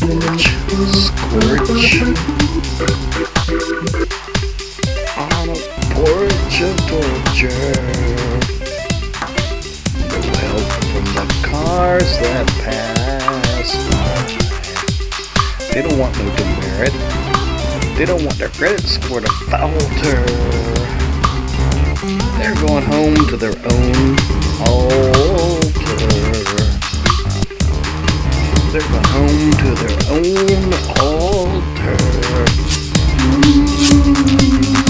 scorch on a porch of torture. No help from the cars that pass by. They don't want no demerit. They don't want their credit score to falter. They're going home to their own altar. They're going home to their own altar.